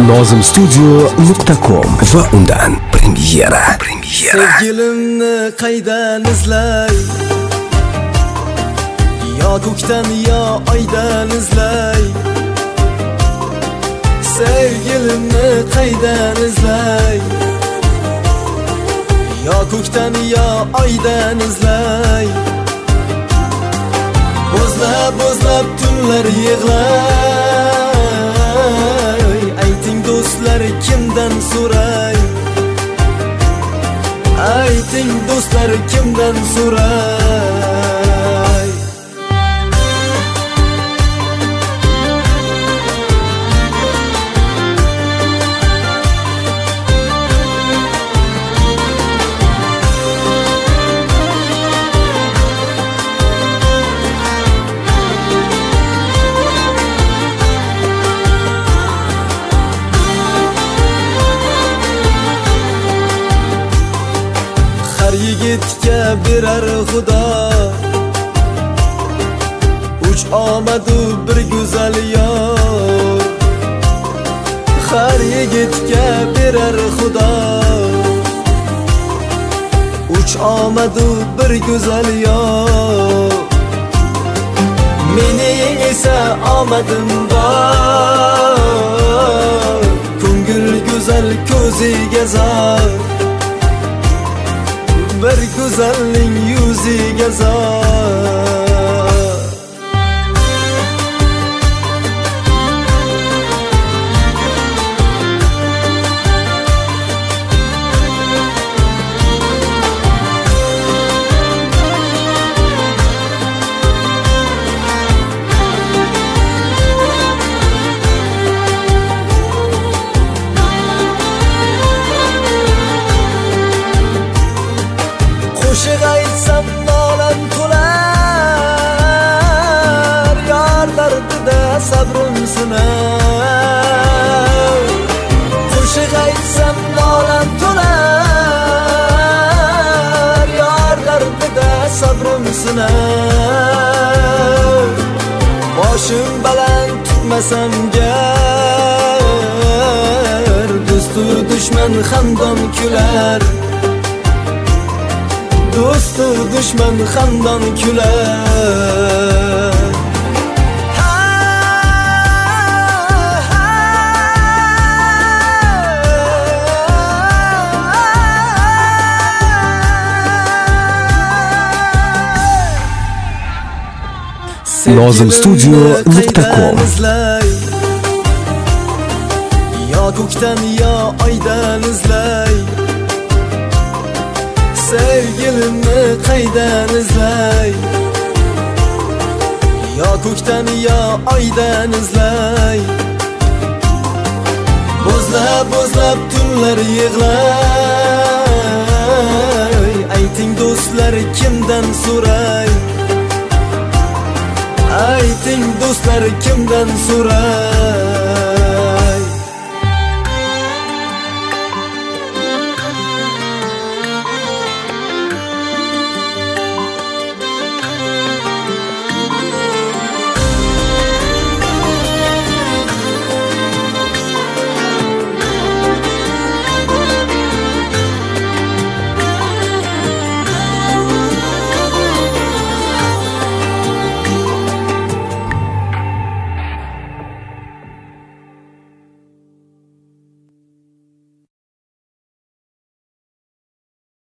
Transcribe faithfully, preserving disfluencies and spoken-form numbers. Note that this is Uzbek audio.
nozim studio nuqta com va undan premyera. Premyera. Sevgilimni qaydan izlay? Yo ko'kdan yo oydan izlay. Sevgilimni qaydan izlay? Yo ko'kdan yo oydan izlay. Bozlab bozlab tunlar yig'lay. Ayting do'stlar kimdan so'ray? Ayting do'stlar kimdan so'ray? Yigitga berar Xudo uch omadu bir go'zal yor. Har yigitga berar Xudo uch omadu bir go'zal yor. Mening esa omadim bor, ko'ngil go'zal ko'ziga zor. Bir güzelliğin yüzüge zor. Qo'shiq aytsam nolam to'lar, yor dardida sabrim sinar. Qo'shiq aytsam nolam to'lar, yor dardida sabrim sinar. Boshim baland tutmasam gar, do'stu dushman hamdon kular. Do'stu dushman hamdon kular. nozim studio nuqta com. Yo ko'kdan yo oydan izlay. Sevgilimni qaydan izlay? Yo ko'kdan yo oydan izlay. Bozlab bozlab tunlar yig'lay. Ayting do'stlar kimdan so'ray? Ayting do'stlar kimdan so'ray?